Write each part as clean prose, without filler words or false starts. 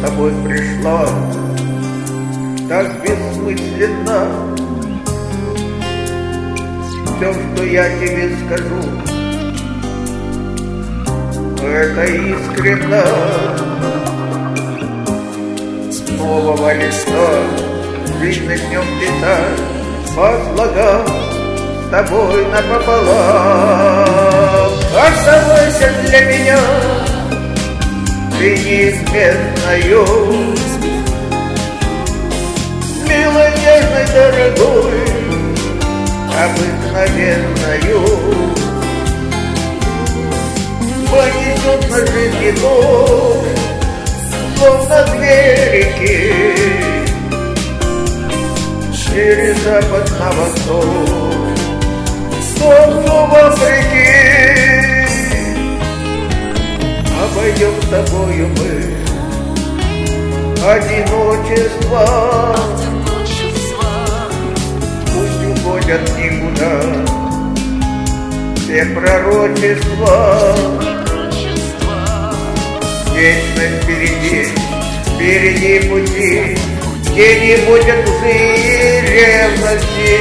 тобой пришла так бессмысленно. Все, что я тебе скажу, это искренно. С нового листа жизнь начнем писать по слогам, с тобой напополам. Оставайся для меня ты неизменною, милой, нежной, дорогой, обыкновенною. Понесет на жизни дождь, словно две реки, через запад на восток, солнцу вопреки. Обойдем с тобою мы одиночество, пусть уходят никуда все пророчества. Вечность впереди, впереди пути, где не будет лжи и ревности.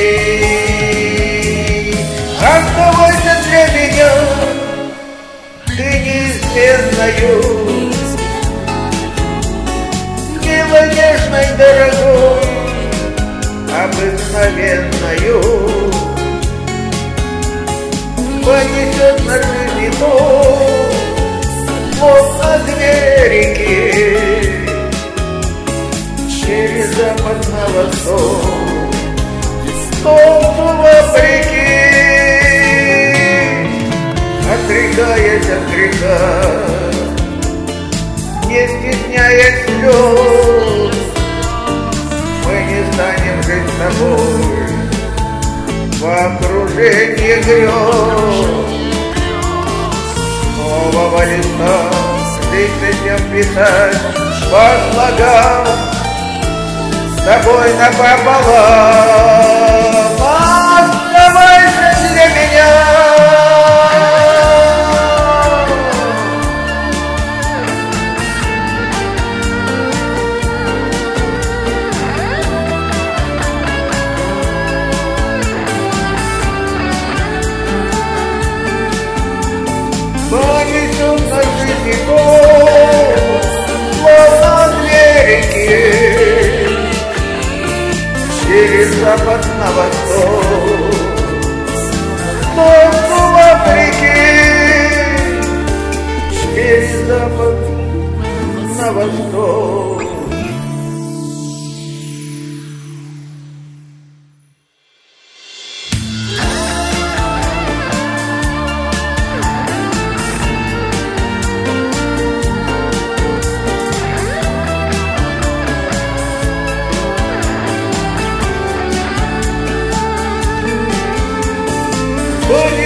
Оставайся для меня ты неизменною, милой, нежной, дорогой, обыкновенною. Понесет на жизни дождь, словно две реки, через запад на восток, солнцу вопреки. Отрекаясь от греха, не стесняясь слез, мы не станем жить с тобой в окружении грез. Нового листа жизнь начнем писать по слогам, с тобой напополам. Оставайся для меня понесет на жизни дождь, словно две реки, через запад на восток, солнцу вопреки, через запад на восток. Понесет